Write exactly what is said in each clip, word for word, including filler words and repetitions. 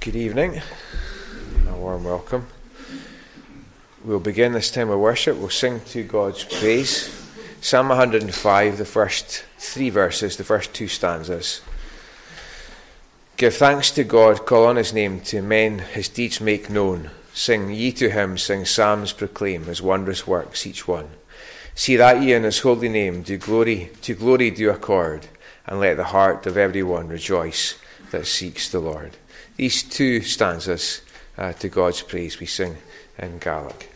Good evening, a warm welcome. We'll begin this time of worship. We'll sing to God's praise. Psalm one hundred five, the first three verses, the first two stanzas. Give thanks to God, call on his name, to men his deeds make known. Sing ye to him, sing psalms, proclaim his wondrous works each one. See that ye in his holy name do glory, to glory do accord, and let the heart of every one rejoice that seeks the Lord. These two stanzas uh, to God's praise we sing in Gaelic.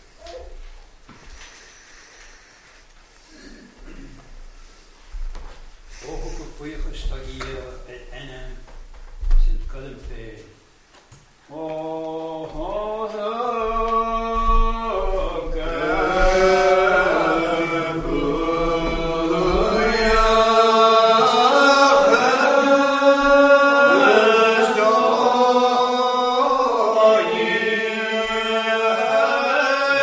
Yeah.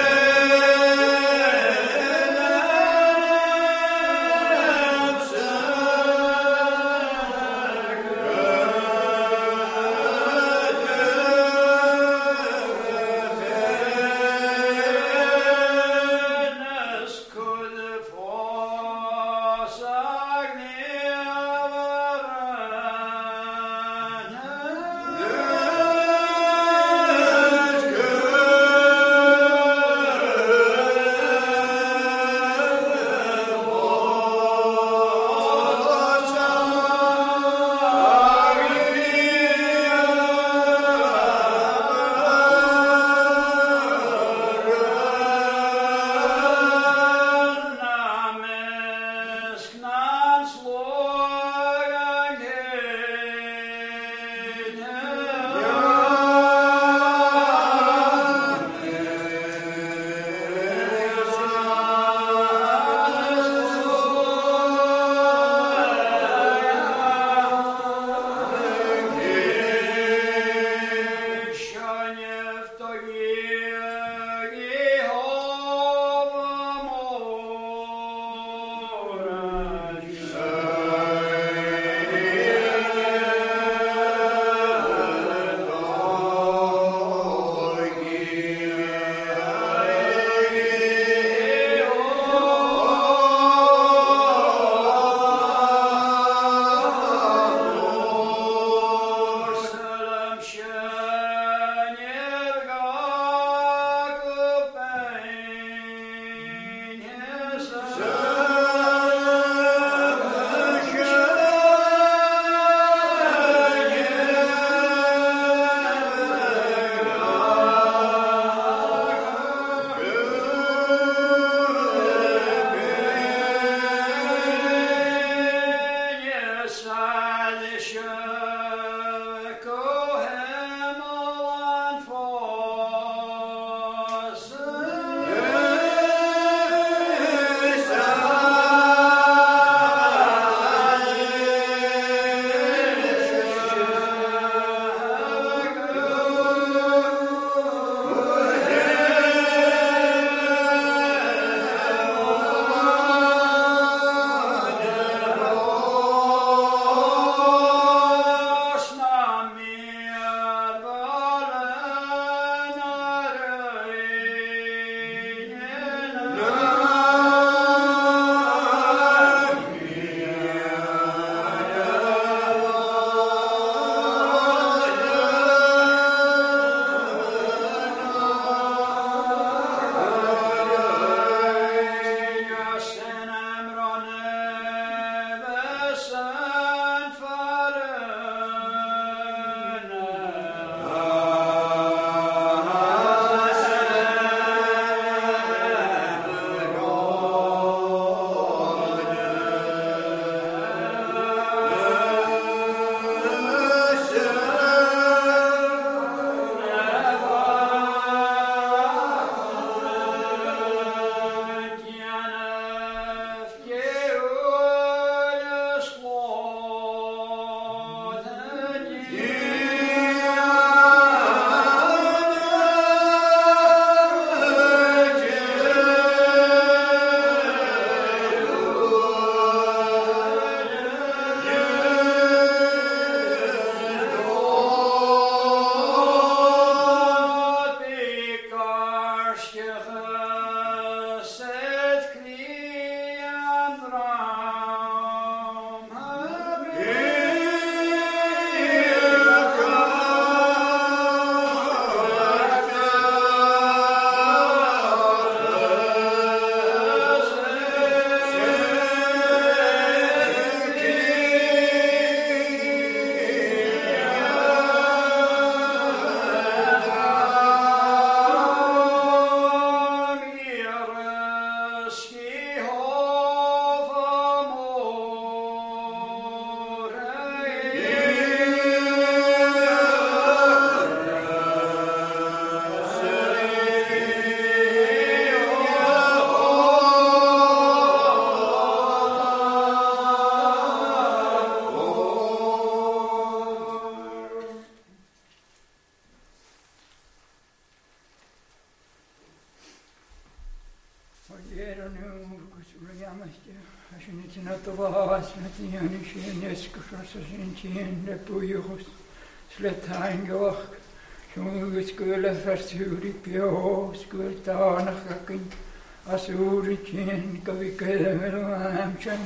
nu kusuriamasti ashinitina tavas natiani shenes kusashin de puyus sletain gawach shungu skule versuri pio skul taanakin asuri kin kavikelemelamchan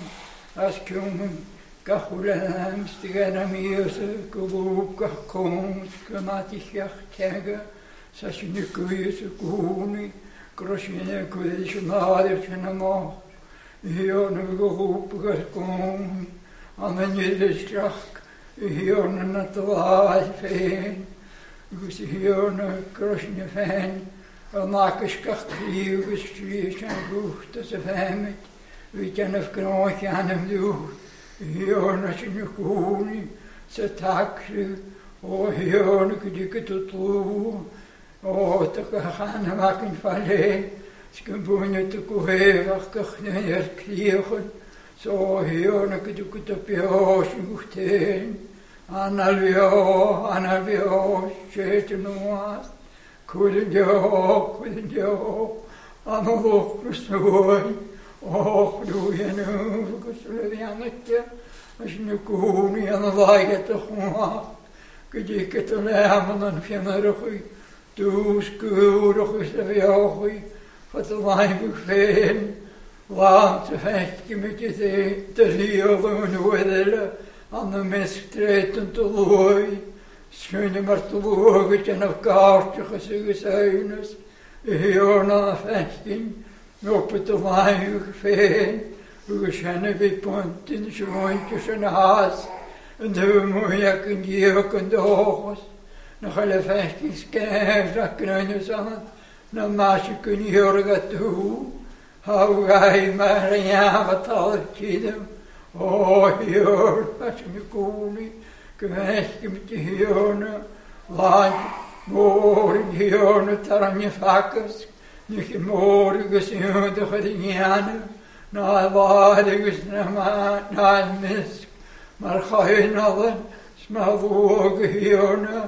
askum kahulam stiganamius kubuk kom skamatikh tega sashinikuyus kuni Krosjene kudische nadertjene mo, hione geroepen kom, aan een jidderstrak, hione natwaai veen, gus hione krosjene veen, een nakenskak krieuges krieuges en roechte ze vijmet, wie ken of knootje aan hem doet, hione sine koning, ze takru, o hione kudikke tot loe, O, te gaan maken van leen, skumboene te koevach, kachneer kriegen, zo heerlijke doek het op je hoos mocht heen. Analvio, analvio, scheten was, koeden jo, koeden jo, amalok bestooi, och, doe je nu, geslevjannetje, als je nu koenie aan de waaier te gaan, kedikke te nemen en vinnerig. Du skurig is de jochie, wat de lijnboek veen, laat de vechtje met je zee, te rielen en wedelen, aan de mistreten te looi, schöne maar te loogit en op kaartje gezuinis, hier na vechtje, op het lijnboek veen, we zijn weer punten, schoentjes en haas, en de moeilijk en jeuk en de hoogjes. Nog alle vijftien keer dat kunnen ze aan, dan maak je kun je horen toe. Hou jij maar een jaar wat al kidden. Oh, joh, als je me koning, kwijt je met je hierne. Laat je morgen hierne aan je vakkers. Niet je morgen gezien de gedienen. Na waardig naar naar mis. Maar ga je allen, smaal voor hierne.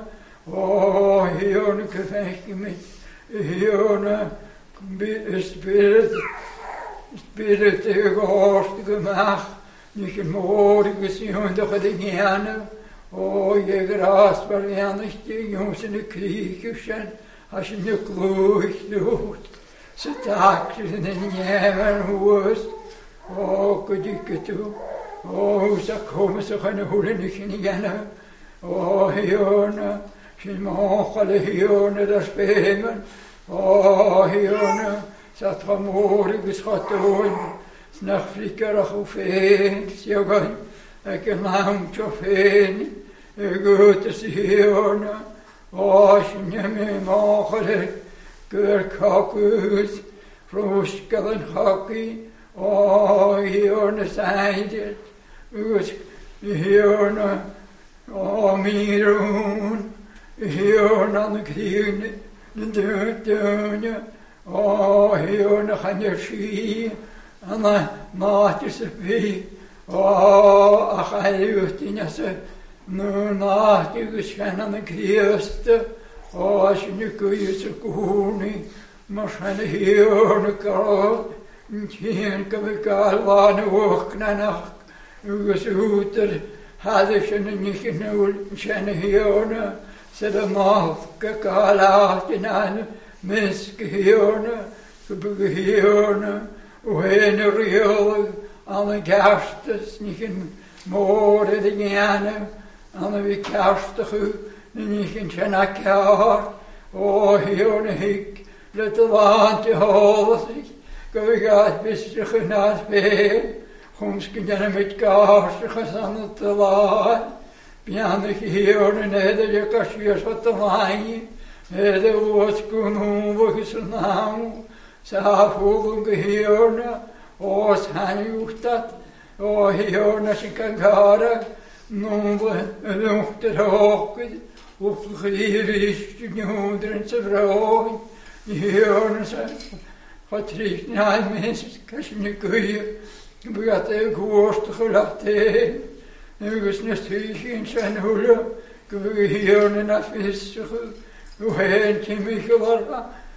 Oh, hierne gevechtje met hierne spirit, spirit tegen hoofdige maag, niet je morgen zien dat de genen. Oh, je gras waar je aan de jongens in de kriegers zijn, als je de kloeg doet, ze taakjes in de jemen hoest. Oh, kodieke toe, oh, ze komen ze gaan holen niet in jenen. Oh, hierne. Geen mogelijke hierne dat spelen. Oh, hierne, zat vanmorgen geschat te horen. S'nacht flikkerig of heen, jongen. Ik een lampje of heen. Ik uit is hierne. Oh, je neemt me mogelijk. Keurkakkus, vroeskel en hakkie. Oh, hierne zijn dit. Dus hierne, oh, miroen. Hier aan de kriegen, de deur, oh, hier nog aan de schie, aan de maatjes pie, oh, ach, hij uit in ze, nu nacht je geschijn aan de kriesten, oh, als je nu kun je ze koning, maar zijn hier een kaart, hier kan ik al waan ook naar nacht, uw zoeter, hadden ze niet genoeg, zijn hier. Ze de mafke kalaatje aan misgehierne, gebegierne, hoe heen er heel aan de kerstes, niet in moorden de jaren, aan de kerstige, niet in Tjenakjaar, oh hierne ik, let de waantje holen zich, ik gaat bissig naar het weer, komskinderen met kaarsjes aan het te laat. Pianig hierne neder je kasjes wat te maaien, neder was kunnen we naam, ze voelen hierne, o zijn jucht dat, o hierne ze kan garen, noem we een ochter hoogte, of gericht je moeder ze vrouw, hierne ze, wat richt naar mensen, kasje niet kun je, we gaat ook worst gelaten. Nu is het niet in zijn hoelen, kun je hier naar vissen, hoe heet je me geworden,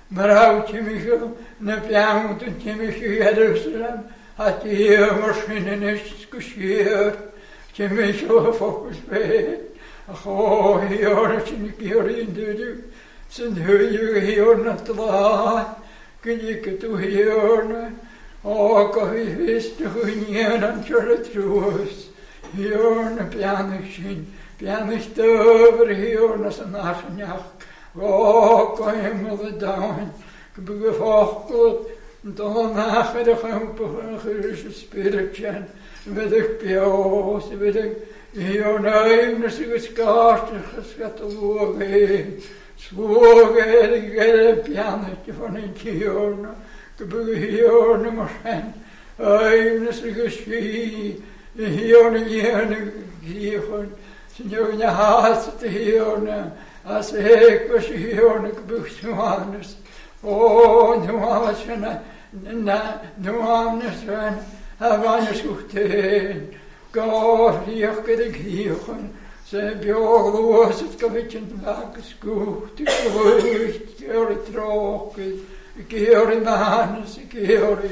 Maar Michael, na piant en Timothy Jerusalem, had die hier misschien is geschierd. Michael focus bij. Oh, hier is een keer in de zijn huidige hier naar te laat. Kun je het toe hier? Oh, kan je wist de goeie en zullen troost. Hier naar pianist zien. Pianist over hier naar zijn nachtnacht. Oh, kan je me dat doen? Ik ben gevochten. En dan na de gempen van een gerust spiritje. Weet ik pioos, weet ik. Hier neem is het geskaast en geschattelogen. Zwoegen, ik heb een pianetje van een tjorne. Ik ben hier nummer zijn. Eén is het geschiedenis. Hier en hier en hier. Zijn je haast te hier. Als ik was hier en ik ben zwaaners. Oh, nu was je na, nu was je na, wanneer zoekt heen. God, hier kan ik hier gaan. Ze bjorloos, het kan beetje maken scoot. Ik geloof, ik keer het droog. Ik keer in mijn handen, ik keer het.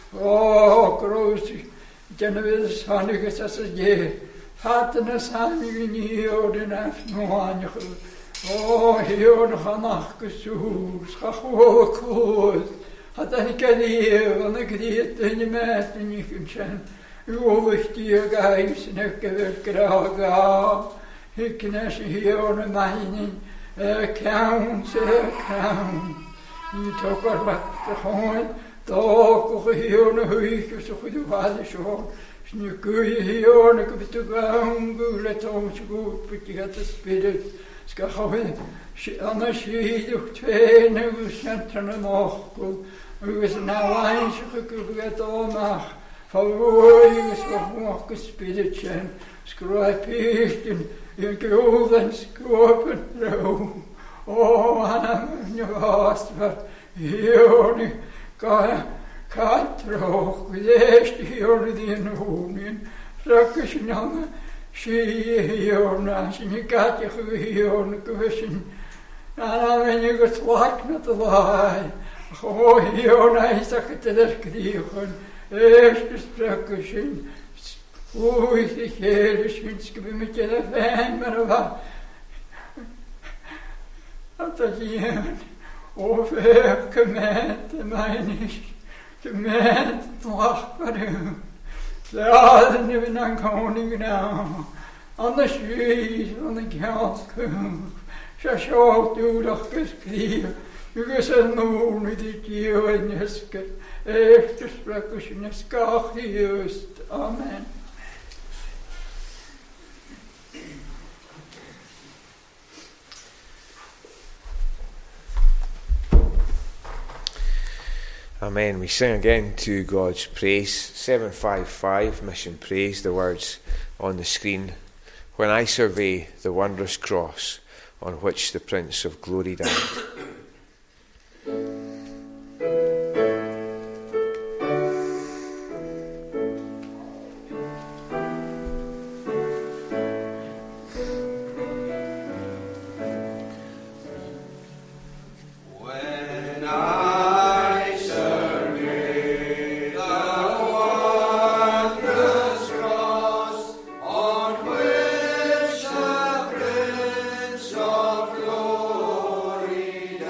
Oh, kroos, ik ken wel eens handig als het je. Vaten is handig in hier, en heeft nog handig. Oh, hier nog een nachtgezoes, ga gewoon kloos. Had ik het hier, want ik deed het in je met en je kunt zijn. Uwig die geis en ik wil graag. Ik knes hier een mijnen, account, account. Je toch er wat te gaan, toch hier een huisje zo goed hadden zo. Nu kun je hier en ik heb het gaan, let ons goed, want je gaat de spirit. Ik ga gewoon, anders je toch twee en we zijn er nog goed. We zijn nou eindelijk, ik heb het allemaal. Verwoorden is nog gespiritje, schrijfpechten, in golden scopen room. Oh, en je was wat hier nu kan kan droog, leest hier die in honingen, rakkes namen, zie je hier naast je katje hier kussen. En dan ben je geslacht met de laai. Gewoon hier naast dat je te deskrieven. Eerste sprakkeschen, oei, de hele schinske met je de fijn, maar wat. Dat dat hier, over gemeente mijn is, gemeente lacht voor u. Ze hadden nu een koning nou, anders wees van de geld kom. Ze zou toe dat geschreven, je zijn nu met die kieuw en jeske. Eerste sprakkeschen is kach juist. Amen. Amen. We sing again to God's praise. seven five five, Mission Praise, the words on the screen. When I survey the wondrous cross on which the Prince of Glory died. Glory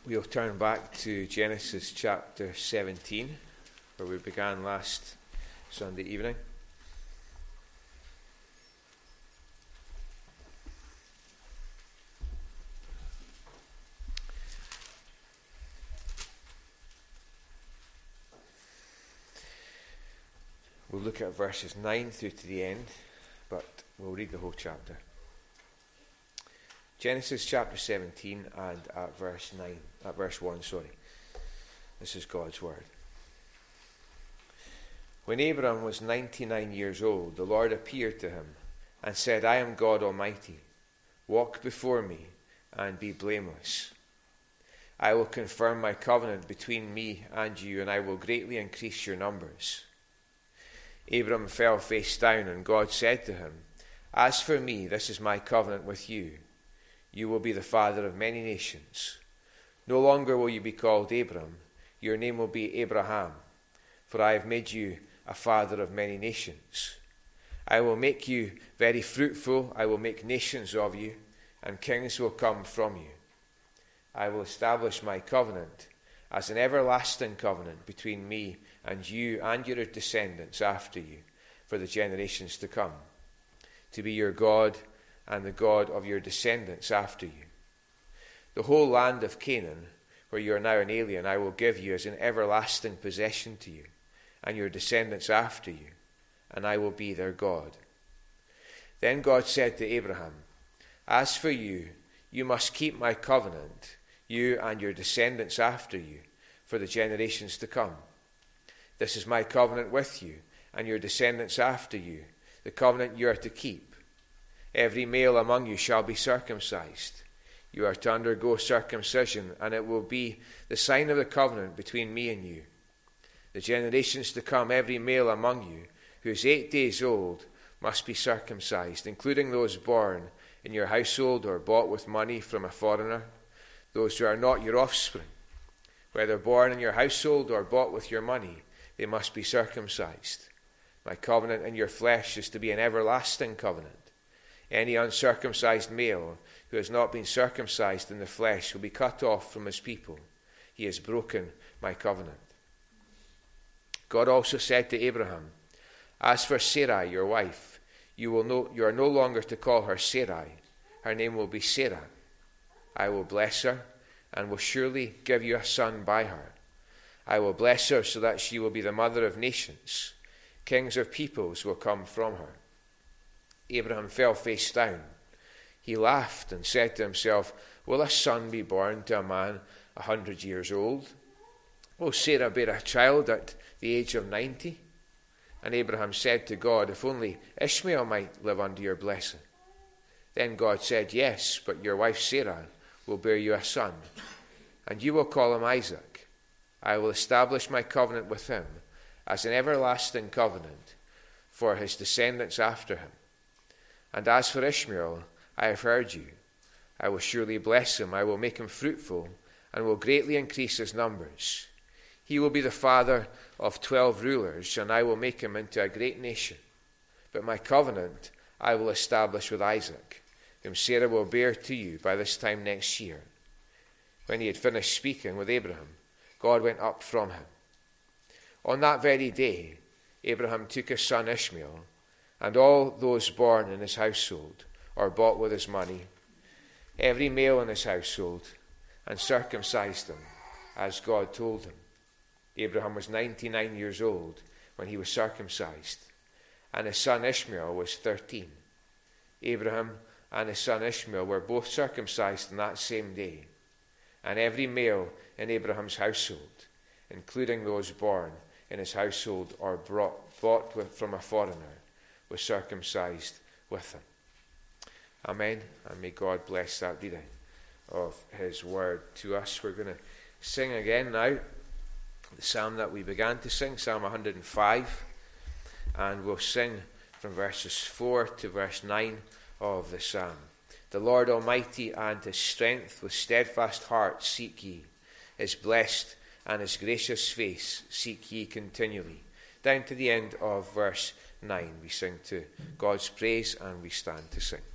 We'll turn back to Genesis chapter seventeen, where we began last Sunday evening. We'll look at verses nine through to the end, but we'll read the whole chapter. Genesis chapter seventeen and at verse nine, at verse one, sorry. This is God's word. When Abram was ninety-nine years old, the Lord appeared to him and said, I am God Almighty. Walk before me and be blameless. I will confirm my covenant between me and you, and I will greatly increase your numbers. Abram fell face down, and God said to him, As for me, this is my covenant with you. You will be the father of many nations. No longer will you be called Abram. Your name will be Abraham, for I have made you a father of many nations. I will make you very fruitful. I will make nations of you, and kings will come from you. I will establish my covenant as an everlasting covenant between me and you and your descendants after you for the generations to come, to be your God and the God of your descendants after you. The whole land of Canaan, where you are now an alien, I will give you as an everlasting possession to you and your descendants after you, and I will be their God. Then God said to Abraham, As for you, you must keep my covenant, you and your descendants after you, for the generations to come. This is my covenant with you and your descendants after you, the covenant you are to keep. Every male among you shall be circumcised. You are to undergo circumcision, and it will be the sign of the covenant between me and you. The generations to come, every male among you who is eight days old must be circumcised, including those born in your household or bought with money from a foreigner, those who are not your offspring. Whether born in your household or bought with your money, they must be circumcised. My covenant in your flesh is to be an everlasting covenant. Any uncircumcised male who has not been circumcised in the flesh will be cut off from his people. He has broken my covenant. God also said to Abraham, As for Sarai, your wife, you will no, you are no longer to call her Sarai. Her name will be Sarah. I will bless her and will surely give you a son by her. I will bless her so that she will be the mother of nations. Kings of peoples will come from her. Abraham fell face down. He laughed and said to himself, Will a son be born to a man a hundred years old? Will Sarah bear a child at the age of ninety? And Abraham said to God, If only Ishmael might live under your blessing. Then God said, Yes, but your wife Sarah will bear you a son, and you will call him Isaac. I will establish my covenant with him as an everlasting covenant for his descendants after him. And as for Ishmael, I have heard you. I will surely bless him. I will make him fruitful and will greatly increase his numbers. He will be the father of twelve rulers, and I will make him into a great nation. But my covenant I will establish with Isaac, whom Sarah will bear to you by this time next year. When he had finished speaking with Abraham, God went up from him. On that very day, Abraham took his son Ishmael, and all those born in his household, or bought with his money, every male in his household, and circumcised them, as God told him. Abraham was ninety-nine years old when he was circumcised, and his son Ishmael was thirteen. Abraham and his son Ishmael were both circumcised on that same day, and every male in Abraham's household, including those born in his household or brought, bought with, from a foreigner, was circumcised with him. Amen. And may God bless that reading of his word to us. We're going to sing again now the psalm that we began to sing, Psalm one hundred five, and we'll sing from verses four to verse nine of the psalm. The Lord Almighty and his strength, with steadfast heart seek ye. His blessed and his gracious face seek ye continually. Down to the end of verse nine, we sing to God's praise and we stand to sing.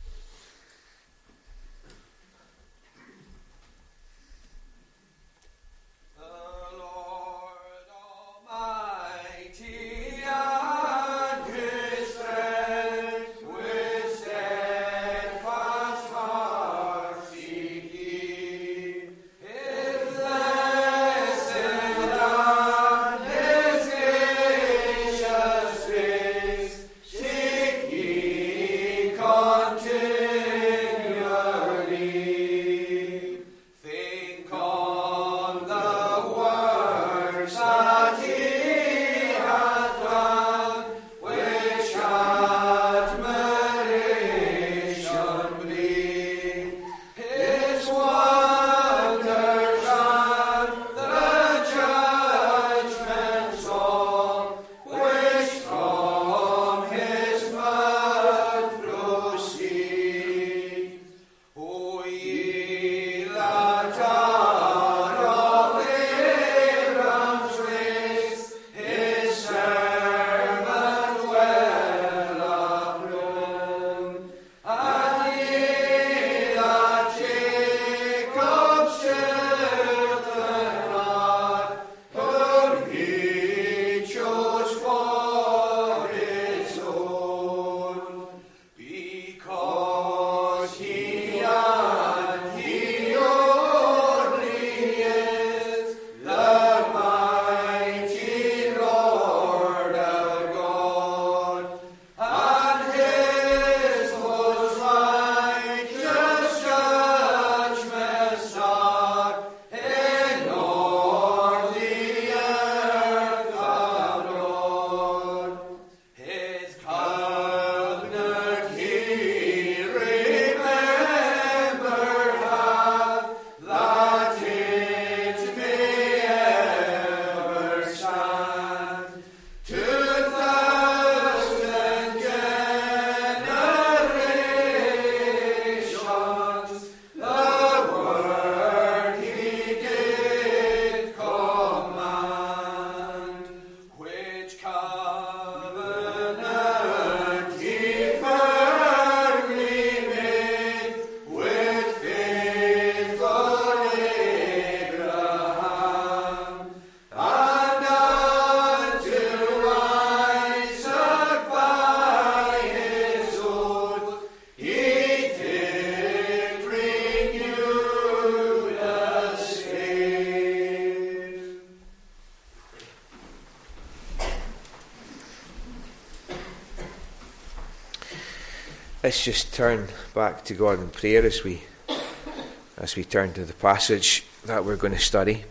Let's just turn back to God in prayer as we as we turn to the passage that we're going to study.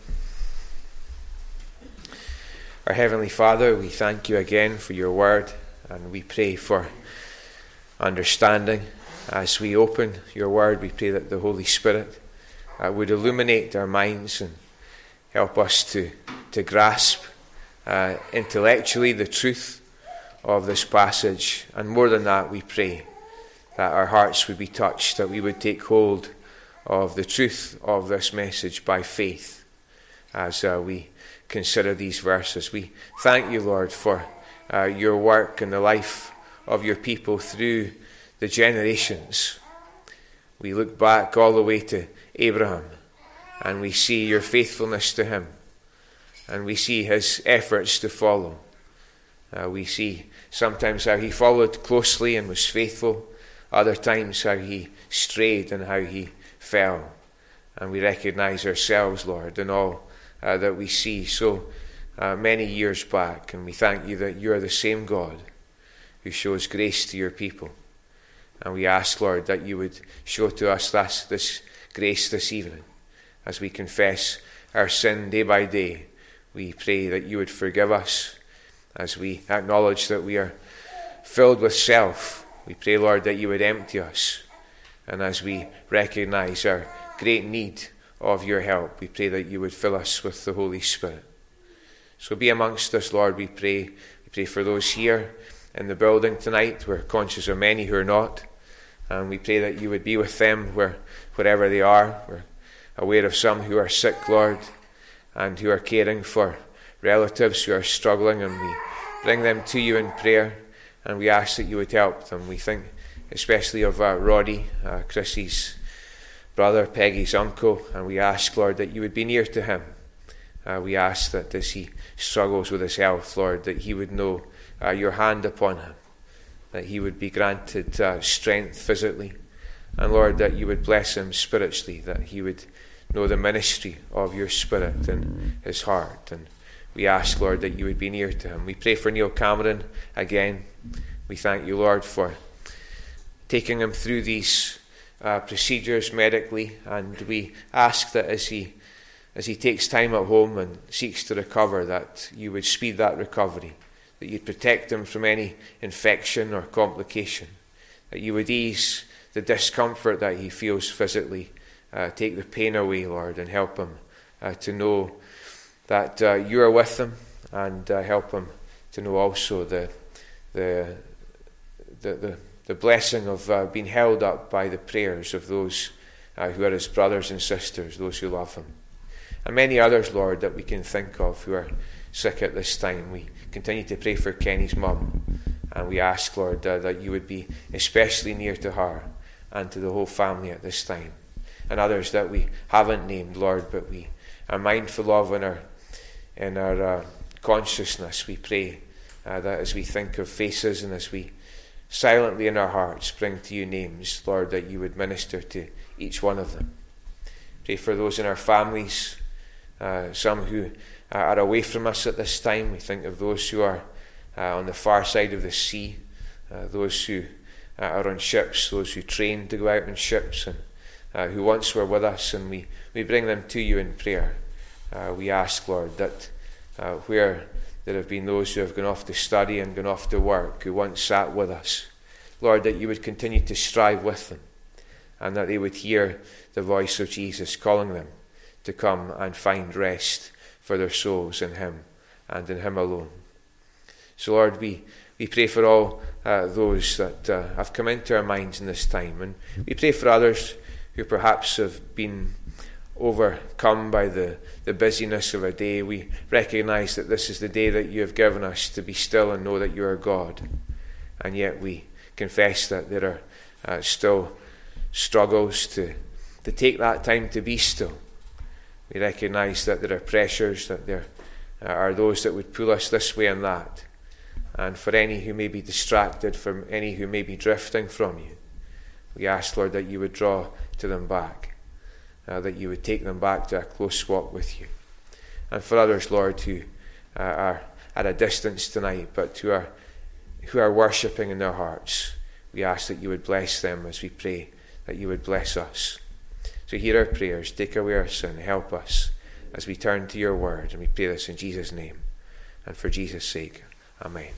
Our Heavenly Father, we thank you again for your word, and we pray for understanding. As we open your word, we pray that the Holy Spirit uh, would illuminate our minds and help us to, to grasp uh, intellectually the truth of this passage. And more than that, we pray that our hearts would be touched, that we would take hold of the truth of this message by faith as uh, we consider these verses. We thank you, Lord, for uh, your work in the life of your people through the generations. We look back all the way to Abraham and we see your faithfulness to him, and we see his efforts to follow. Uh, we see sometimes how he followed closely and was faithful, other times how he strayed and how he fell. And we recognize ourselves, Lord, in all uh, that we see so uh, many years back. And we thank you that you are the same God who shows grace to your people. And we ask, Lord, that you would show to us this, this grace this evening as we confess our sin day by day. We pray that you would forgive us as we acknowledge that we are filled with self. We pray, Lord, that you would empty us. And as we recognize our great need of your help, we pray that you would fill us with the Holy Spirit. So be amongst us, Lord, we pray. We pray for those here in the building tonight. We're conscious of many who are not. And we pray that you would be with them where, wherever they are. We're aware of some who are sick, Lord, and who are caring for relatives who are struggling. And we bring them to you in prayer. And we ask that you would help them. We think especially of uh, Roddy, uh, Chrissy's brother, Peggy's uncle. And we ask, Lord, that you would be near to him. Uh, we ask that as he struggles with his health, Lord, that he would know uh, your hand upon him. That he would be granted uh, strength physically. And Lord, that you would bless him spiritually. That he would know the ministry of your Spirit in his heart. And we ask, Lord, that you would be near to him. We pray for Neil Cameron again. We thank you, Lord, for taking him through these uh, procedures medically. And we ask that as he as he takes time at home and seeks to recover, that you would speed that recovery, that you'd protect him from any infection or complication, that you would ease the discomfort that he feels physically, uh, take the pain away, Lord, and help him uh, to know that uh, you are with him, and uh, help him to know also the the the the, the blessing of uh, being held up by the prayers of those uh, who are his brothers and sisters, those who love him. And many others, Lord, that we can think of who are sick at this time. We continue to pray for Kenny's mum, and we ask, Lord, uh, that you would be especially near to her and to the whole family at this time. And others that we haven't named, Lord, but we are mindful of in our, in our uh, consciousness. We pray uh, that as we think of faces and as we silently in our hearts bring to you names, Lord, that you would minister to each one of them. Pray for those in our families, uh, some who are away from us at this time. We think of those who are uh, on the far side of the sea, uh, those who uh, are on ships, those who train to go out on ships, and uh, who once were with us, and we, we bring them to you in prayer. Uh, we ask, Lord, that uh, where there have been those who have gone off to study and gone off to work, who once sat with us, Lord, that you would continue to strive with them, and that they would hear the voice of Jesus calling them to come and find rest for their souls in him and in him alone. So, Lord, we, we pray for all uh, those that uh, have come into our minds in this time, and we pray for others who perhaps have been overcome by the, the busyness of a day. We recognize that this is the day that you have given us to be still and know that you are God, and yet we confess that there are uh, still struggles to, to take that time to be still. We recognize that there are pressures, that there are those that would pull us this way and that. And for any who may be distracted, from any who may be drifting from you, we ask, Lord, that you would draw to them back, uh, that you would take them back to a close walk with you. And for others, Lord, who uh, are at a distance tonight, but who are who are worshipping in their hearts, we we ask that you would bless them as we pray, that you would bless us. So hear our prayers, take away our sin, help us as we turn to your word, and we pray this in Jesus' name and for Jesus' sake. Amen.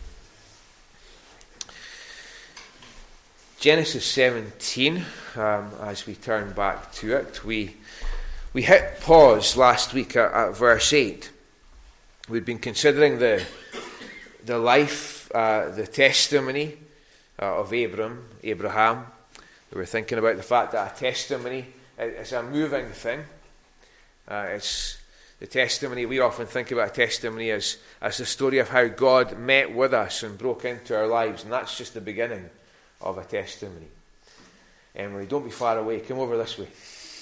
Genesis seventeen, um, as we turn back to it, we we hit pause last week at, at verse eight. We'd been considering the the life, uh, the testimony uh, of Abram, Abraham. We were thinking about the fact that a testimony is a moving thing. Uh, it's the testimony, we often think about a testimony as, as the story of how God met with us and broke into our lives, and that's just the beginning of a testimony. Emily, don't be far away, come over this way.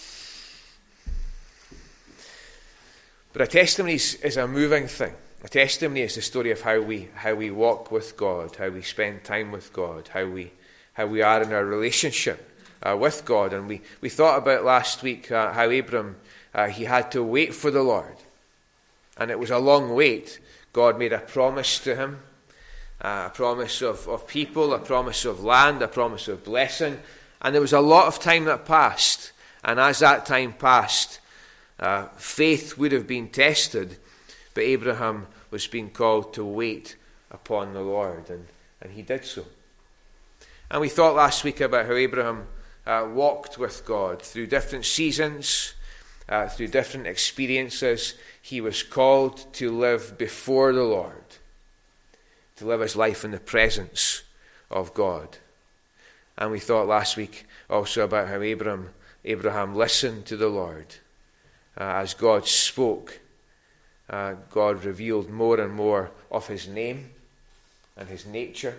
But a testimony is, is a moving thing. A testimony is the story of how we how we walk with God, how we spend time with God, how we how we are in our relationship uh, with God. And we, we thought about last week uh, how Abram, uh, he had to wait for the Lord. And it was a long wait. God made a promise to him, uh, a promise of, of people, a promise of land, a promise of blessing. And there was a lot of time that passed. And as that time passed, uh, faith would have been tested, but Abraham was being called to wait upon the Lord, and, and he did so. And we thought last week about how Abraham uh, walked with God through different seasons, uh, through different experiences. He was called to live before the Lord, to live his life in the presence of God. And we thought last week also about how Abraham, Abraham listened to the Lord. Uh, as God spoke, uh, God revealed more and more of his name and his nature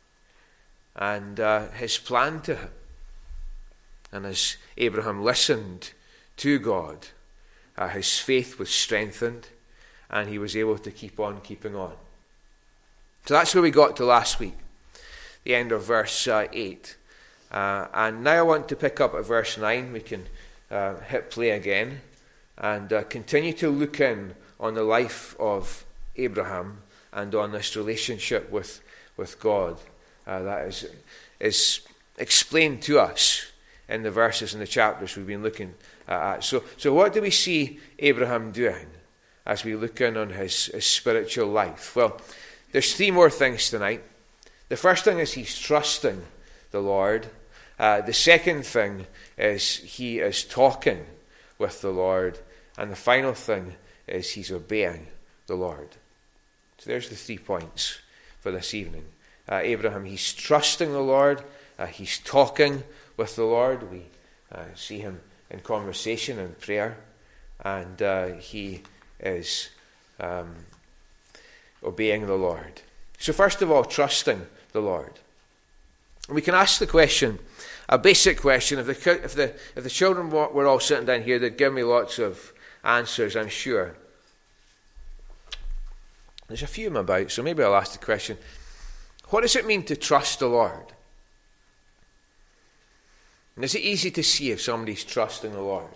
and uh, his plan to him. And as Abraham listened to God, uh, his faith was strengthened and he was able to keep on keeping on. So that's where we got to last week, the end of verse uh, eight. Uh, and now I want to pick up at verse nine. We can uh, hit play again and uh, continue to look in on the life of Abraham and on this relationship with, with God uh, that is, is explained to us in the verses and the chapters we've been looking at. So, so what do we see Abraham doing as we look in on his, his spiritual life? Well, there's three more things tonight. The first thing is he's trusting the Lord. Uh, the second thing is he is talking with the Lord. And the final thing is he's obeying the Lord. So there's the three points for this evening. Uh, Abraham, he's trusting the Lord. Uh, he's talking with the Lord. We uh, see him in conversation and prayer. And uh, he is um, obeying the Lord. So first of all, trusting the Lord. We can ask the question, a basic question. If the if the if the children were all sitting down here, they'd give me lots of answers, I'm sure. There's a few of them about, so maybe I'll ask the question, what does it mean to trust the Lord? And is it easy to see if somebody's trusting the Lord?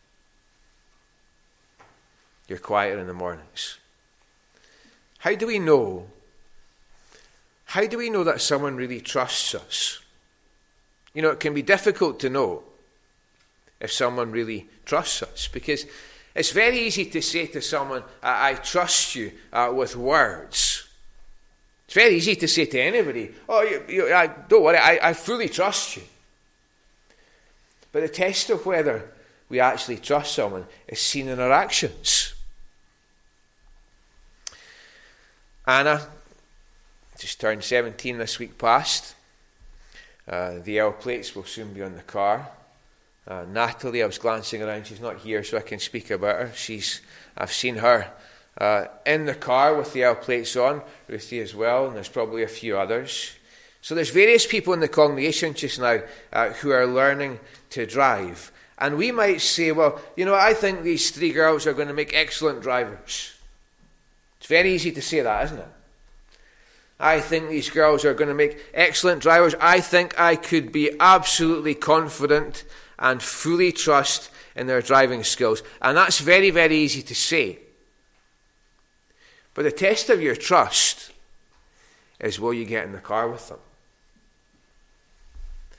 You're quieter in the mornings. How do we know? How do we know that someone really trusts us? You know, it can be difficult to know if someone really trusts us, because it's very easy to say to someone, I, I trust you uh, with words. It's very easy to say to anybody, oh, you, you, I, don't worry, I, I fully trust you. But the test of whether we actually trust someone is seen in our actions. Anna just turned seventeen this week past. Uh, the L plates will soon be on the car. Uh, Natalie, I was glancing around, she's not here so I can speak about her. She's, I've seen her uh, in the car with the L plates on, Ruthie as well, and there's probably a few others. So there's various people in the congregation just now uh, who are learning to drive. And we might say, well, you know, I think these three girls are going to make excellent drivers. It's very easy to say that, isn't it? I think these girls are going to make excellent drivers. I think I could be absolutely confident and fully trust in their driving skills. And that's very, very easy to say. But the test of your trust is will you get in the car with them?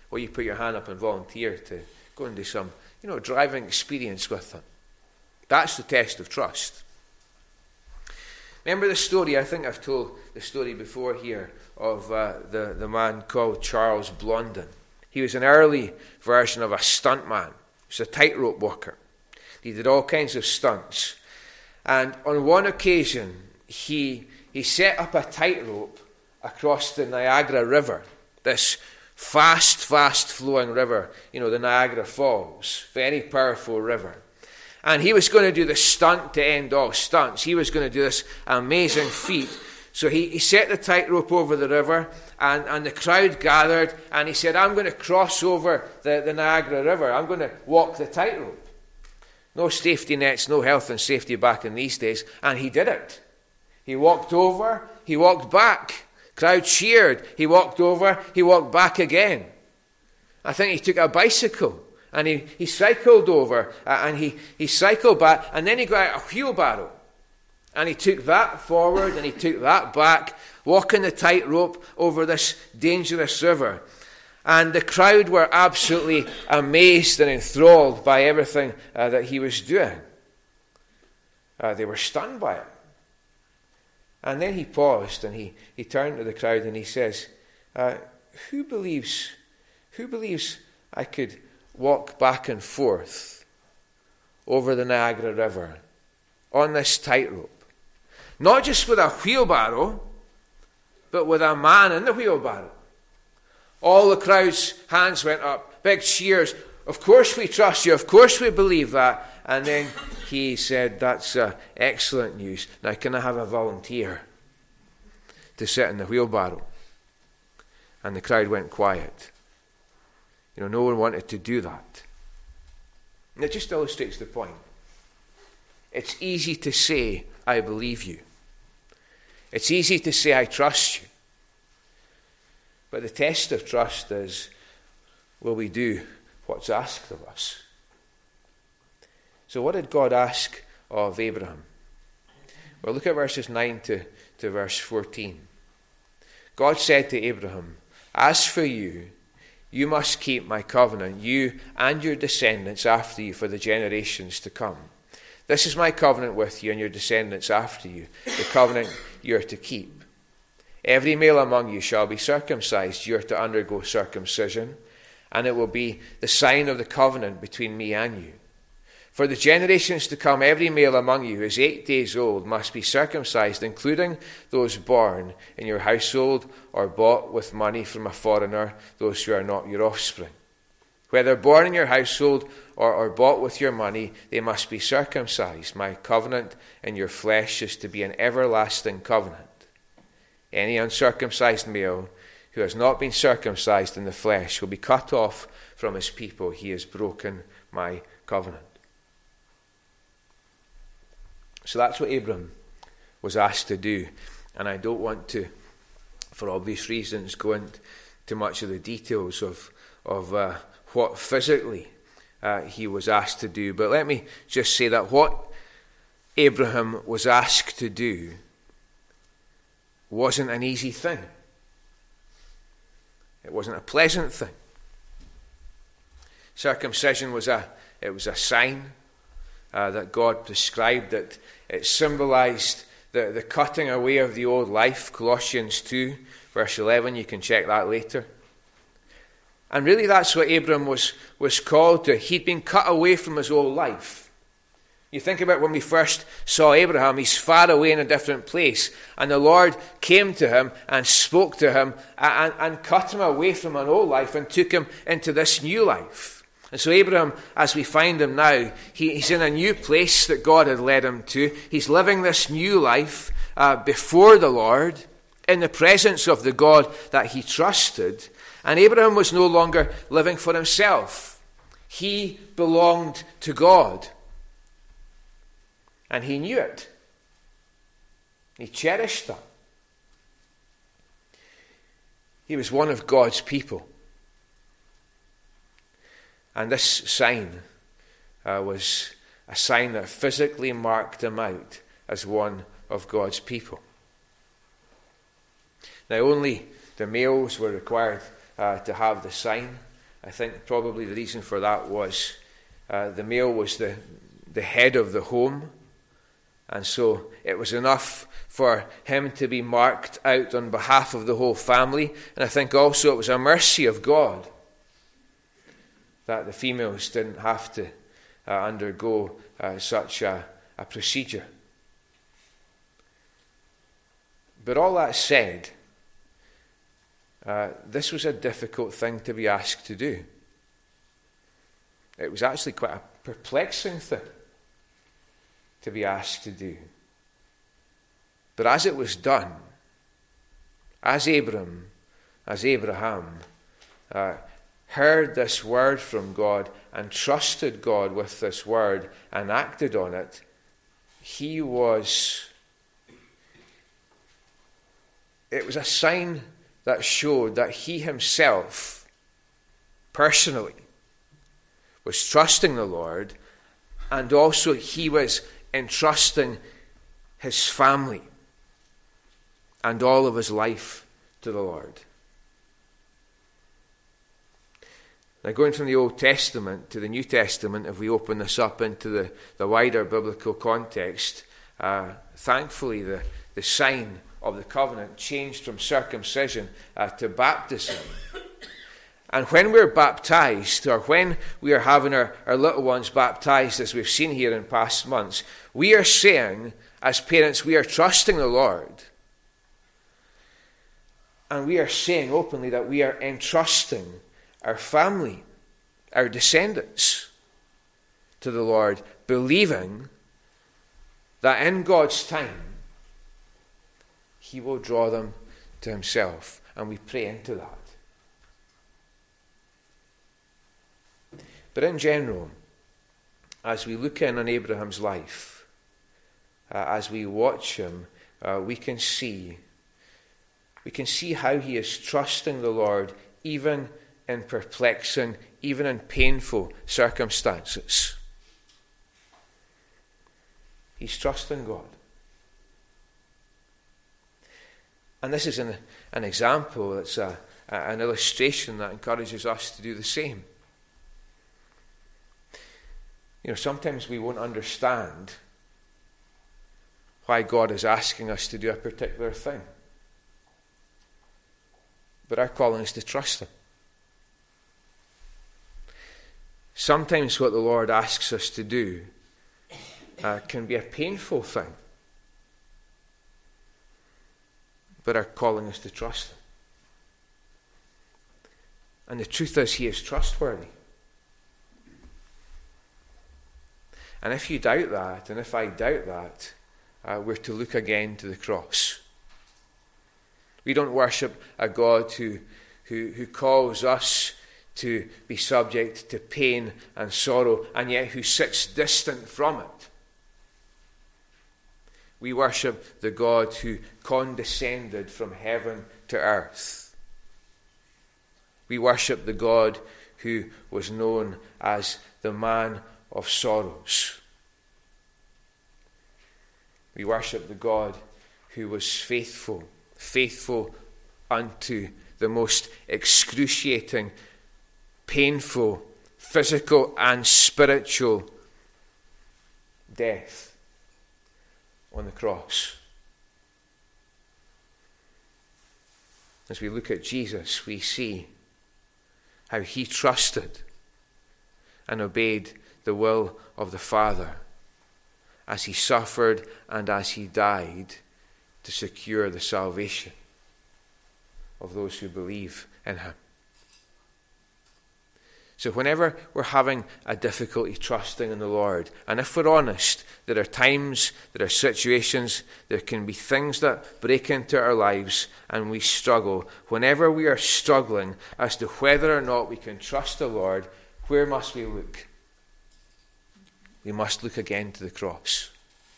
will you put your hand up and volunteer to go and do some, you know, driving experience with them? That's the test of trust. Remember the story, I think I've told the story before here, of uh, the, the man called Charles Blondin. He was an early version of a stuntman. He was a tightrope walker. He did all kinds of stunts. And on one occasion, he, he set up a tightrope across the Niagara River, this fast, fast-flowing river, you know, the Niagara Falls, very powerful river. And he was going to do the stunt to end all stunts. He was going to do this amazing feat. So he, he set the tightrope over the river, and, and the crowd gathered, and he said, I'm going to cross over the, the Niagara River. I'm going to walk the tightrope. No safety nets, no health and safety back in these days. And he did it. He walked over, he walked back. Crowd cheered. He walked over, he walked back again. I think he took a bicycle, and he, he cycled over, uh, and he, he cycled back, and then he got out a wheelbarrow. And he took that forward, and he took that back, walking the tightrope over this dangerous river. And the crowd were absolutely amazed and enthralled by everything uh, that he was doing. Uh, they were stunned by it. And then he paused, and he, he turned to the crowd, and he says, uh, who believes, who believes I could walk back and forth over the Niagara River on this tightrope? Not just with a wheelbarrow, but with a man in the wheelbarrow. All the crowd's hands went up, big cheers. Of course we trust you, of course we believe that. And then he said, that's uh, excellent news. Now can I have a volunteer to sit in the wheelbarrow? And the crowd went quiet. You know, no one wanted to do that. And it just illustrates the point. It's easy to say, I believe you. It's easy to say, I trust you. But the test of trust is, will we do what's asked of us? So what did God ask of Abraham? Well, look at verses nine to, to verse fourteen. God said to Abraham, as for you, you must keep my covenant, you and your descendants after you for the generations to come. This is my covenant with you and your descendants after you, the covenant you are to keep. Every male among you shall be circumcised. You are to undergo circumcision, and it will be the sign of the covenant between me and you. For the generations to come, every male among you who is eight days old must be circumcised, including those born in your household or bought with money from a foreigner, those who are not your offspring. Whether born in your household or, or bought with your money, they must be circumcised. My covenant in your flesh is to be an everlasting covenant. Any uncircumcised male who has not been circumcised in the flesh will be cut off from his people. He has broken my covenant. So that's what Abram was asked to do. And I don't want to, for obvious reasons, go into much of the details of, of uh, what physically uh, he was asked to do. But let me just say that what Abraham was asked to do wasn't an easy thing. It wasn't a pleasant thing. Circumcision was a it was a sign uh, that God prescribed, that it symbolized the, the cutting away of the old life. Colossians two, verse eleven, you can check that later. And really that's what Abram was, was called to. He'd been cut away from his old life. You think about when we first saw Abraham, he's far away in a different place. And the Lord came to him and spoke to him and, and cut him away from an old life and took him into this new life. And so Abraham, as we find him now, he, he's in a new place that God had led him to. He's living this new life uh, before the Lord, in the presence of the God that he trusted. And Abraham was no longer living for himself. He belonged to God. And he knew it. He cherished that. He was one of God's people. And this sign uh, was a sign that physically marked him out as one of God's people. Now, only the males were required uh, to have the sign. I think probably the reason for that was uh, the male was the, the head of the home, and so it was enough for him to be marked out on behalf of the whole family. And I think also it was a mercy of God that the females didn't have to uh, undergo uh, such a, a procedure. But all that said, uh, this was a difficult thing to be asked to do. It was actually quite a perplexing thing to be asked to do. But as it was done, as Abram, as Abraham, uh, heard this word from God and trusted God with this word and acted on it, he was, it was a sign that showed that he himself, personally, was trusting the Lord, and also he was entrusting his family and all of his life to the Lord. Now, going from the Old Testament to the New Testament, if we open this up into the, the wider biblical context, uh, thankfully the, the sign of the covenant changed from circumcision uh, to baptism. And when we're baptized, or when we are having our, our little ones baptized, as we've seen here in past months, we are saying, as parents, we are trusting the Lord. And we are saying openly that we are entrusting our family, our descendants, to the Lord, believing that in God's time, he will draw them to himself. And we pray into that. But in general, as we look in on Abraham's life, uh, as we watch him, uh, we can see, we can see how he is trusting the Lord even in perplexing, even in painful circumstances. He's trusting God. And this is an, an example, it's a, an illustration that encourages us to do the same. You know, sometimes we won't understand why God is asking us to do a particular thing. But our calling is to trust him. Sometimes what the Lord asks us to do uh, can be a painful thing. But our calling is to trust him. And the truth is, he is trustworthy. And if you doubt that, and if I doubt that, uh, we're to look again to the cross. We don't worship a God who, who, who calls us to be subject to pain and sorrow, and yet who sits distant from it. We worship the God who condescended from heaven to earth. We worship the God who was known as the man of sorrows. We worship the God who was faithful, faithful unto the most excruciating, painful, physical and spiritual death on the cross. As we look at Jesus, we see how he trusted and obeyed the will of the Father as he suffered and as he died to secure the salvation of those who believe in him. So whenever we're having a difficulty trusting in the Lord, and if we're honest, there are times, there are situations, there can be things that break into our lives and we struggle. Whenever we are struggling as to whether or not we can trust the Lord, where must we look? We must look again to the cross.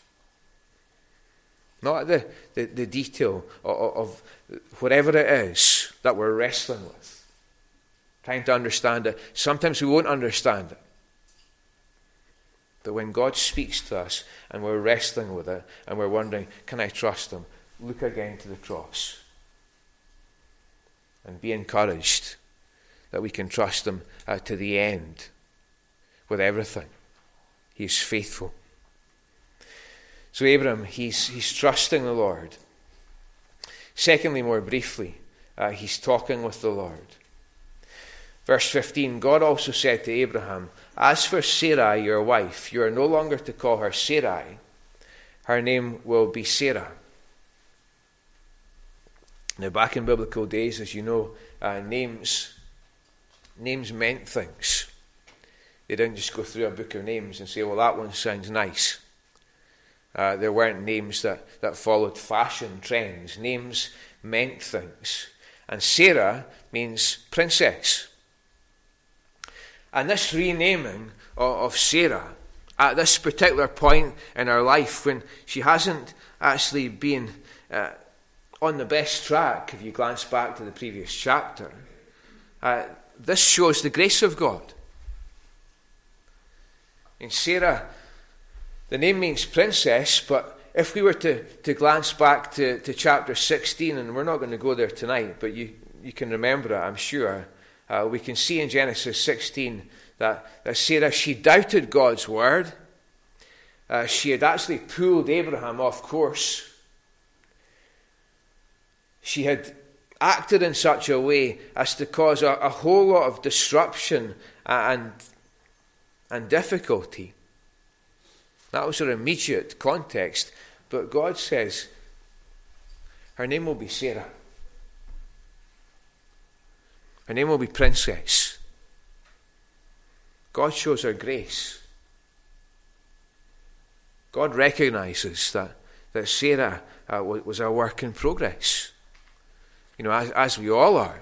Not at the, the, the detail of, of whatever it is that we're wrestling with. Trying to understand it. Sometimes we won't understand it. But when God speaks to us and we're wrestling with it and we're wondering, can I trust him? Look again to the cross. And be encouraged that we can trust him uh, to the end with everything. He is faithful. So Abraham, he's, he's trusting the Lord. Secondly, more briefly, uh, he's talking with the Lord. Verse fifteen, God also said to Abraham, as for Sarai, your wife, you are no longer to call her Sarai. Her name will be Sarah. Now, back in biblical days, as you know, uh, names, names meant things. They didn't just go through a book of names and say, well, that one sounds nice. Uh, there weren't names that, that followed fashion trends. Names meant things. And Sarah means princess. And this renaming of, of Sarah, at this particular point in her life, when she hasn't actually been uh, on the best track, if you glance back to the previous chapter, uh, this shows the grace of God. In Sarah, the name means princess, but if we were to, to glance back to, to chapter sixteen, and we're not going to go there tonight, but you, you can remember it, I'm sure, uh, we can see in Genesis sixteen that, that Sarah, she doubted God's word. Uh, she had actually pulled Abraham off course. She had acted in such a way as to cause a, a whole lot of disruption and, and difficulty. That was her immediate context. But God says, her name will be Sarah. Her name will be princess. God shows her grace. God recognizes that, that Sarah uh, was a work in progress. You know, as, as we all are.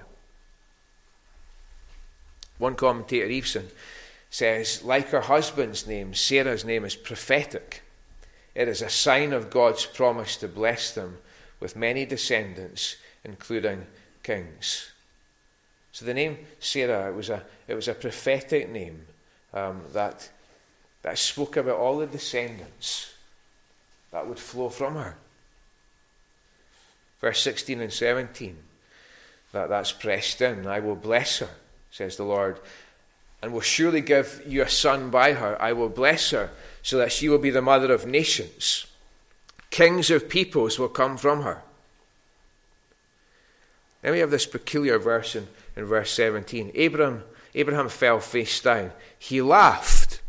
One commentator, Eveson, says, like her husband's name, Sarah's name is prophetic. It is a sign of God's promise to bless them with many descendants, including kings. So the name Sarah, it was a, it was a prophetic name um, that, that spoke about all the descendants that would flow from her. Verse sixteen and seventeen, that, that's pressed in. I will bless her, says the Lord, and will surely give you a son by her. I will bless her, so that she will be the mother of nations. Kings of peoples will come from her. Then we have this peculiar verse in, in verse seventeen. Abraham, Abraham fell face down. He laughed.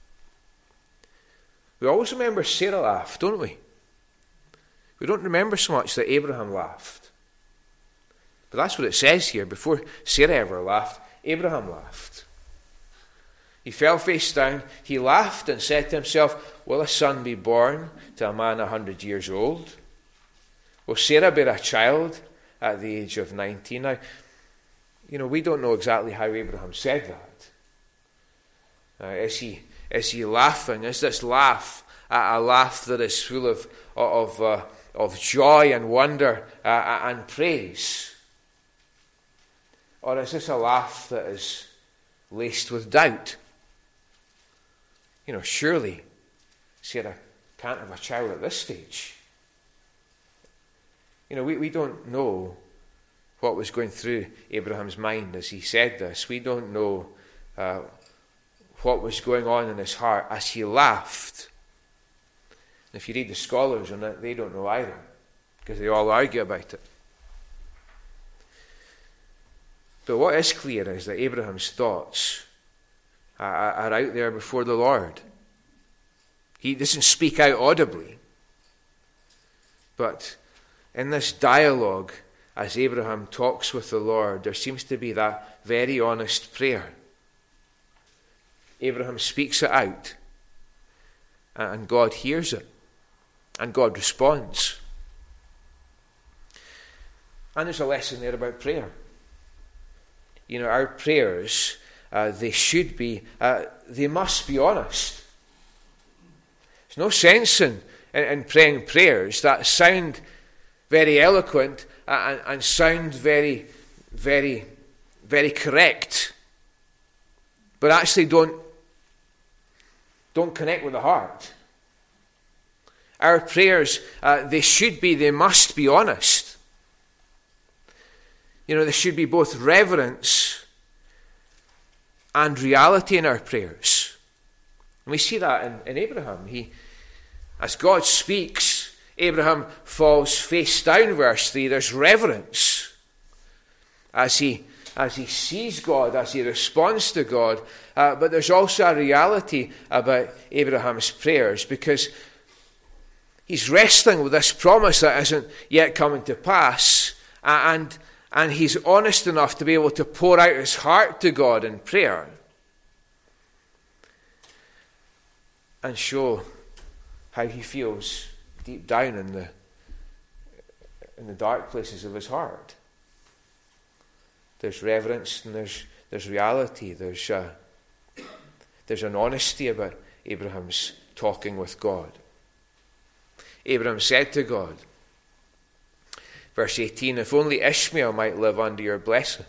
We always remember Sarah laughed, don't we? We don't remember so much that Abraham laughed. But that's what it says here. Before Sarah ever laughed, Abraham laughed. He fell face down. He laughed and said to himself, will a son be born to a man a hundred years old? Will Sarah bear a child at the age of nineteen? Now, you know, we don't know exactly how Abraham said that. Uh, is he is he laughing? Is this laugh a, a laugh that is full of of uh, of joy and wonder uh, and praise, or is this a laugh that is laced with doubt? You know, surely Sarah can't have a child at this stage. You know, we, we don't know what was going through Abraham's mind as he said this. We don't know uh, what was going on in his heart as he laughed. And if you read the scholars on it, they don't know either, because they all argue about it. But what is clear is that Abraham's thoughts are, are out there before the Lord. He doesn't speak out audibly, but in this dialogue, as Abraham talks with the Lord, there seems to be that very honest prayer. Abraham speaks it out, and God hears it, and God responds. And there's a lesson there about prayer. You know, our prayers, uh, they should be, uh, they must be honest. There's no sense in, in, in praying prayers that sound very eloquent and, and sound very, very, very correct, but actually don't, don't connect with the heart. Our prayers, uh, they should be, they must be honest. You know, there should be both reverence and reality in our prayers. And we see that in, in Abraham. He, as God speaks, Abraham falls face down, verse three. There's reverence as he, as he sees God, as he responds to God. Uh, but there's also a reality about Abraham's prayers, because he's wrestling with this promise that isn't yet coming to pass, and, and he's honest enough to be able to pour out his heart to God in prayer and show how he feels deep down in the in the dark places of his heart. There's reverence and there's there's reality. There's uh, there's an honesty about Abraham's talking with God. Abraham said to God, verse eighteen, "If only Ishmael might live under your blessing."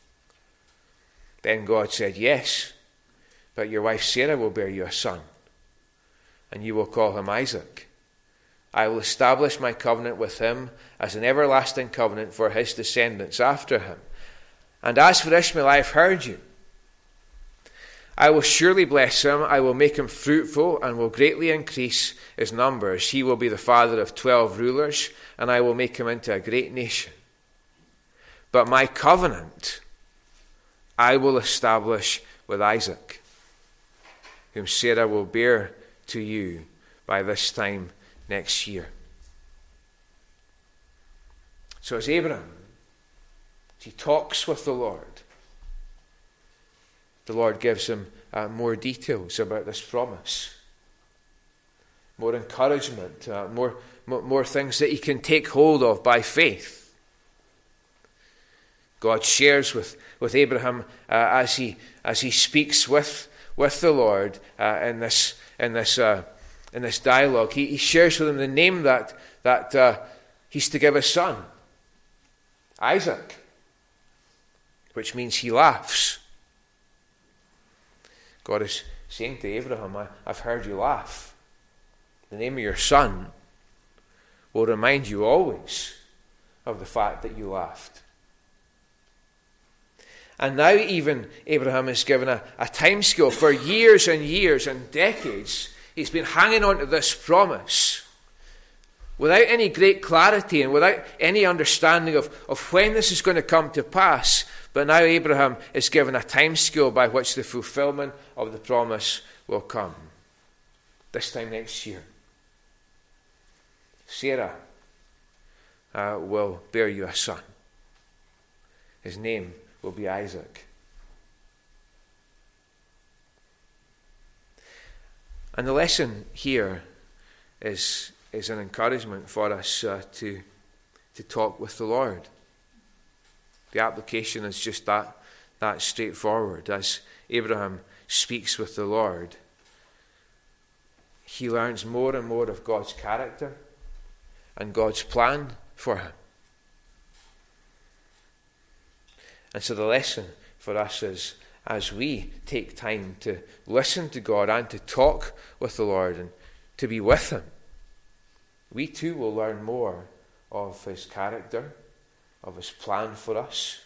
Then God said, "Yes, but your wife Sarah will bear you a son, and you will call him Isaac. I will establish my covenant with him as an everlasting covenant for his descendants after him. And as for Ishmael, I have heard you. I will surely bless him. I will make him fruitful and will greatly increase his numbers. He will be the father of twelve rulers, and I will make him into a great nation. But my covenant I will establish with Isaac, whom Sarah will bear to you by this time next year." So as Abraham, he talks with the Lord, the Lord gives him uh, more details about this promise, more encouragement, uh, more, more, more things that he can take hold of by faith. God shares with, with Abraham uh, as he as he speaks with, with the Lord uh, in this in this uh, in this dialogue. He, he shares with him the name that that uh, he's to give his son, Isaac, which means he laughs. God is saying to Abraham, I, I've heard you laugh. The name of your son will remind you always of the fact that you laughed. And now even Abraham is given a, a time scale. For years and years and decades, he's been hanging on to this promise without any great clarity and without any understanding of, of when this is going to come to pass. But now Abraham is given a time scale by which the fulfillment of the promise will come. This time next year. Sarah uh, will bear you a son. His name will be Isaac. And the lesson here is, is an encouragement for us uh, to, to talk with the Lord. The application is just that, that straightforward. As Abraham speaks with the Lord, he learns more and more of God's character and God's plan for him. And so the lesson for us is, as we take time to listen to God and to talk with the Lord and to be with him, we too will learn more of his character, of his plan for us.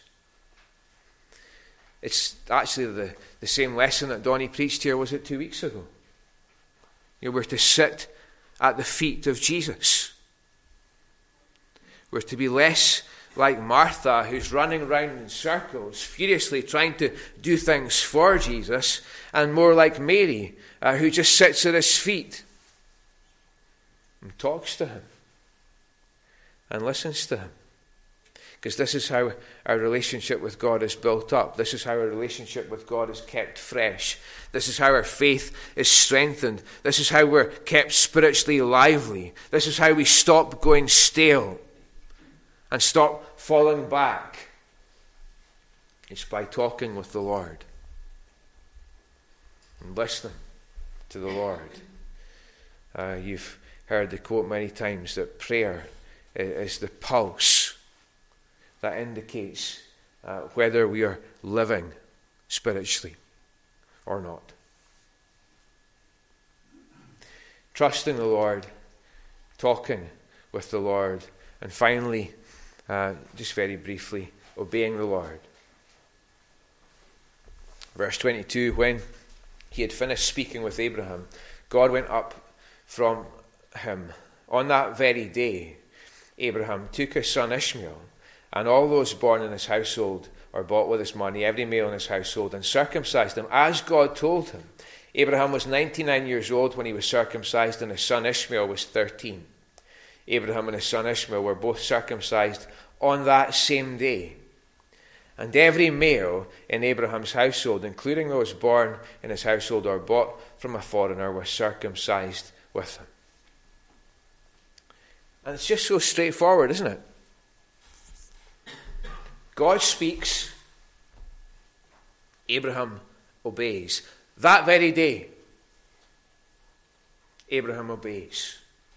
It's actually the, the same lesson that Donnie preached here, was it two weeks ago? You know, we're to sit at the feet of Jesus. We're to be less like Martha, who's running around in circles, furiously trying to do things for Jesus, and more like Mary, uh, who just sits at his feet and talks to him and listens to him. Because this is how our relationship with God is built up. This is how our relationship with God is kept fresh. This is how our faith is strengthened. This is how we're kept spiritually lively. This is how we stop going stale and stop falling back. It's by talking with the Lord and listening to the Lord. Uh, you've heard the quote many times that prayer is the pulse that indicates uh, whether we are living spiritually or not. Trusting the Lord, talking with the Lord, and finally, uh, just very briefly, obeying the Lord. Verse twenty-two, when he had finished speaking with Abraham, God went up from him. On that very day, Abraham took his son Ishmael, and all those born in his household or bought with his money, every male in his household, and circumcised them, as God told him. Abraham was ninety-nine years old when he was circumcised, and his son Ishmael was thirteen. Abraham and his son Ishmael were both circumcised on that same day. And every male in Abraham's household, including those born in his household or bought from a foreigner, was circumcised with him. And it's just so straightforward, isn't it? God speaks, Abraham obeys. That very day, Abraham obeys.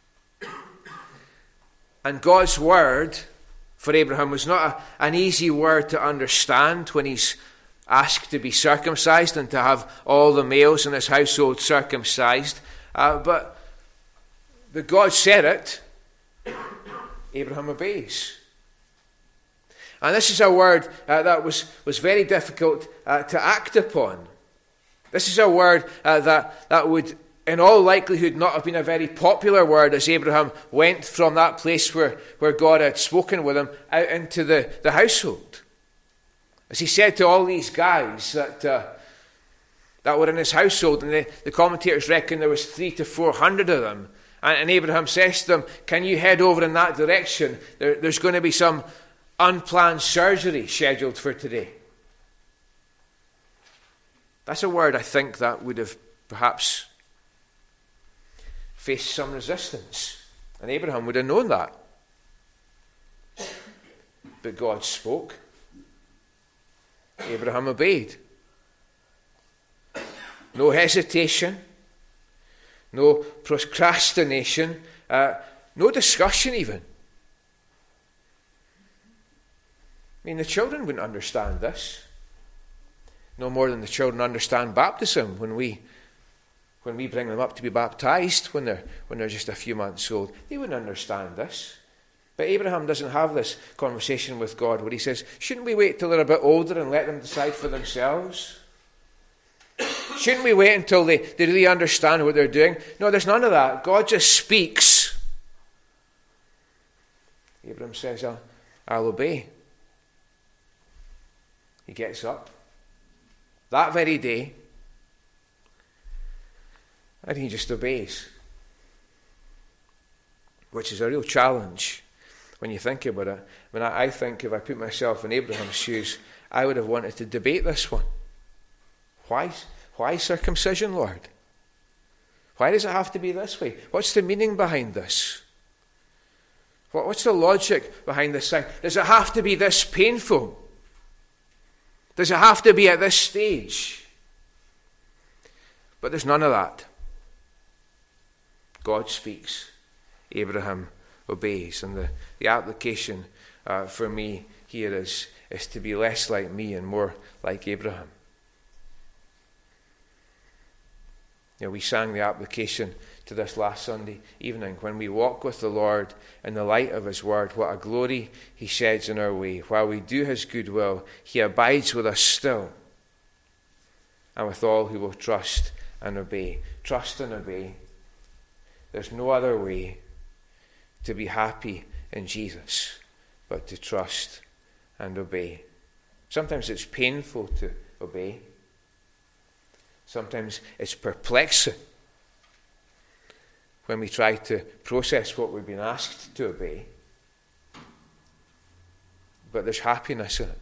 And God's word for Abraham was not a, an easy word to understand when he's asked to be circumcised and to have all the males in his household circumcised. Uh, but the God said it, Abraham obeys. And this is a word uh, that was, was very difficult uh, to act upon. This is a word uh, that, that would, in all likelihood, not have been a very popular word as Abraham went from that place where, where God had spoken with him out into the, the household. As he said to all these guys that uh, that were in his household, and the, the commentators reckon there was three to four hundred of them, and, and Abraham says to them, can you head over in that direction? There, there's going to be some unplanned surgery scheduled for today. That's a word I think that would have perhaps faced some resistance. And Abraham would have known that. But God spoke. Abraham obeyed. No hesitation. No procrastination. Uh, no discussion even. I mean, the children wouldn't understand this. No more than the children understand baptism when we when we bring them up to be baptized when they're when they're just a few months old. They wouldn't understand this. But Abraham doesn't have this conversation with God where he says, shouldn't we wait till they're a bit older and let them decide for themselves? Shouldn't we wait until they, they really understand what they're doing? No, there's none of that. God just speaks. Abraham says, I'll, I'll obey. He gets up that very day and he just obeys, which is a real challenge when you think about it. When I, I think if I put myself in Abraham's shoes, I would have wanted to debate this one. Why, why circumcision, Lord? Why does it have to be this way? What's the meaning behind this? What, what's the logic behind this thing? Does it have to be this painful? Does it have to be at this stage? But there's none of that. God speaks. Abraham obeys. And the, the application uh, for me here is, is to be less like me and more like Abraham. You know, we sang the application to this last Sunday evening. When we walk with the Lord in the light of his word, what a glory he sheds in our way. While we do his good will, he abides with us still, and with all who will trust and obey. Trust and obey. There's no other way to be happy in Jesus but to trust and obey. Sometimes it's painful to obey. Sometimes it's perplexing when we try to process what we've been asked to obey. But there's happiness in it.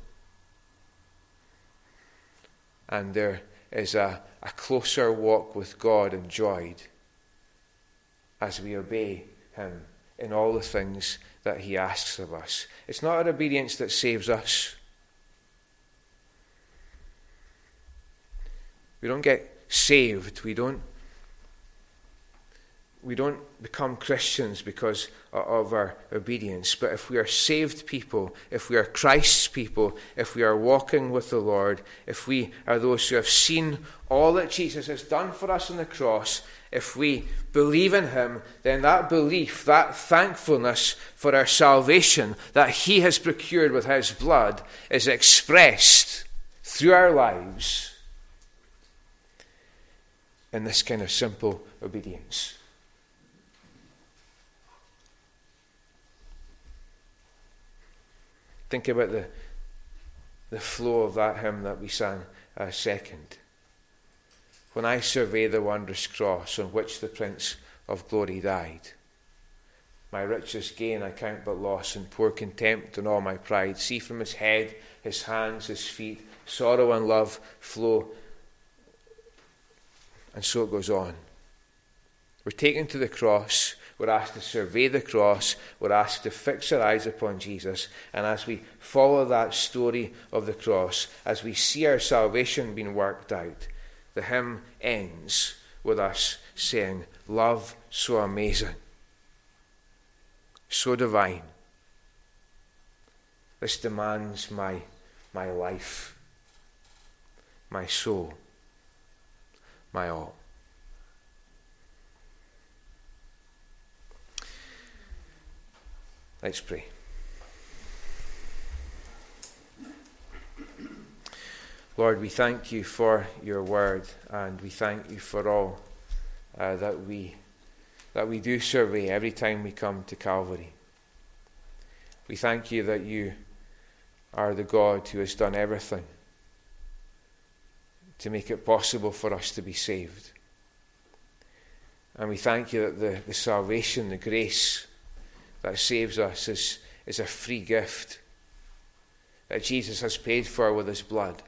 And there is a, a closer walk with God enjoyed as we obey him in all the things that he asks of us. It's not our obedience that saves us. We don't get saved. We don't We don't become Christians because of our obedience. But if we are saved people, if we are Christ's people, if we are walking with the Lord, if we are those who have seen all that Jesus has done for us on the cross, if we believe in him, then that belief, that thankfulness for our salvation that he has procured with his blood is expressed through our lives in this kind of simple obedience. Think about the, the flow of that hymn that we sang a second. When I survey the wondrous cross on which the Prince of Glory died, my richest gain I count but loss, and pour contempt on all my pride. See from his head, his hands, his feet, sorrow and love flow. And so it goes on. We're taken to the cross. We're asked to survey the cross. We're asked to fix our eyes upon Jesus. And as we follow that story of the cross, as we see our salvation being worked out, the hymn ends with us saying, love so amazing, so divine. This demands my, my life, my soul, my all. Let's pray. Lord, we thank you for your word, and we thank you for all uh, that we that we do survey every time we come to Calvary. We thank you that you are the God who has done everything to make it possible for us to be saved. And we thank you that the, the salvation, the grace that saves us is, is a free gift that Jesus has paid for with his blood.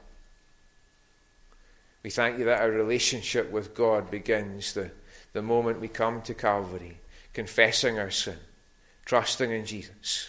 We thank you that our relationship with God begins the, the moment we come to Calvary, confessing our sin, trusting in Jesus.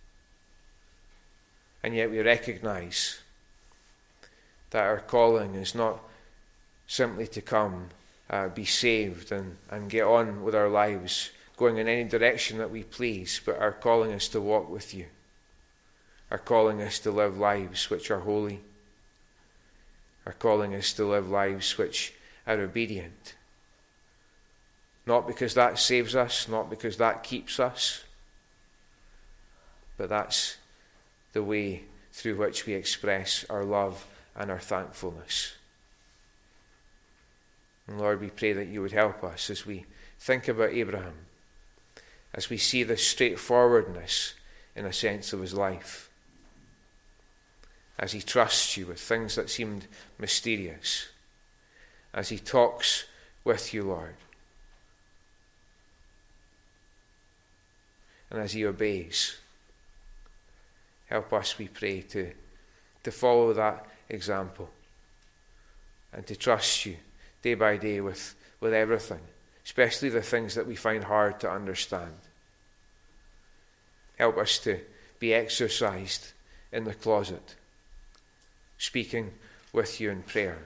And yet we recognize that our calling is not simply to come, uh, be saved and, and get on with our lives, going in any direction that we please, but our calling is to walk with you. Our calling is to live lives which are holy. Our calling is to live lives which are obedient. Not because that saves us, not because that keeps us, but that's the way through which we express our love and our thankfulness. And Lord, we pray that you would help us as we think about Abraham, as we see the straightforwardness, in a sense, of his life, as he trusts you with things that seemed mysterious, as he talks with you, Lord, and as he obeys. Help us, we pray, to, to follow that example and to trust you day by day with, with everything, especially the things that we find hard to understand. Help us to be exercised in the closet, speaking with you in prayer.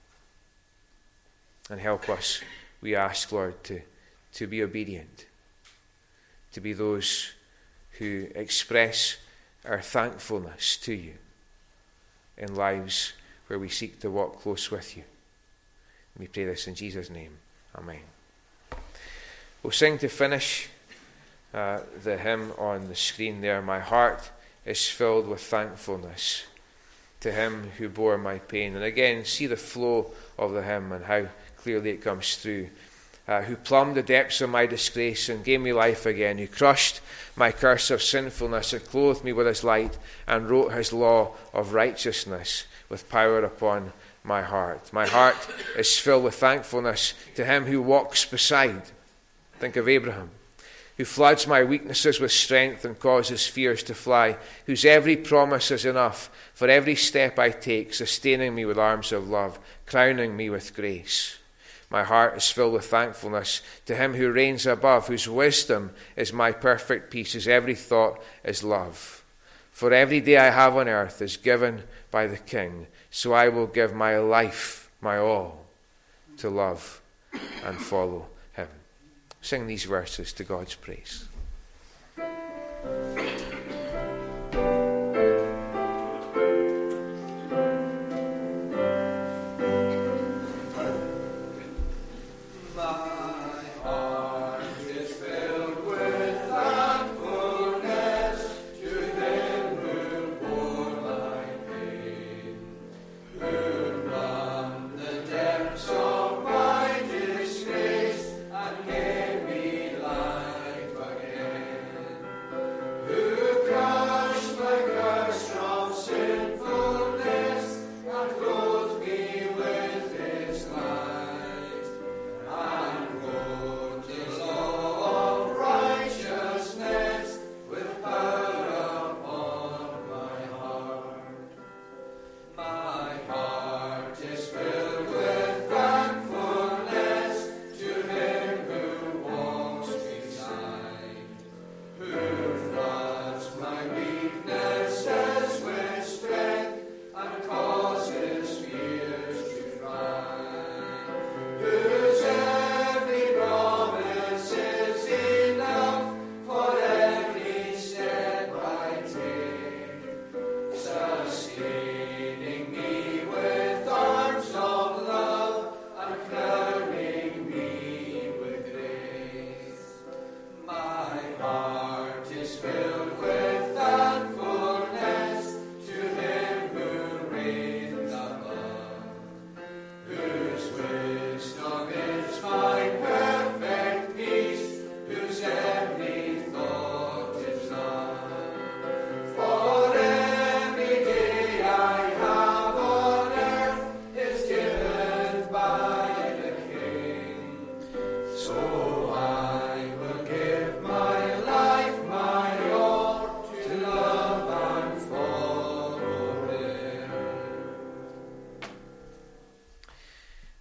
And help us, we ask, Lord, to, to be obedient, to be those who express our thankfulness to you in lives where we seek to walk close with you. And we pray this in Jesus' name. Amen. We'll sing to finish uh, the hymn on the screen there. My heart is filled with thankfulness to him who bore my pain. And again, see the flow of the hymn and how clearly it comes through. Uh, who plumbed the depths of my disgrace and gave me life again, who crushed my curse of sinfulness and clothed me with his light and wrote his law of righteousness with power upon my heart. My heart is filled with thankfulness to him who walks beside. Think of Abraham, who floods my weaknesses with strength and causes fears to fly, whose every promise is enough for every step I take, sustaining me with arms of love, crowning me with grace. My heart is filled with thankfulness to him who reigns above, whose wisdom is my perfect peace, whose every thought is love. For every day I have on earth is given by the King, so I will give my life, my all, to love and follow him. Sing these verses to God's praise. My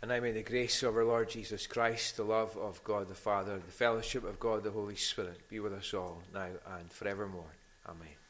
And now may the grace of our Lord Jesus Christ, the love of God the Father, the fellowship of God the Holy Spirit be with us all now and forevermore. Amen.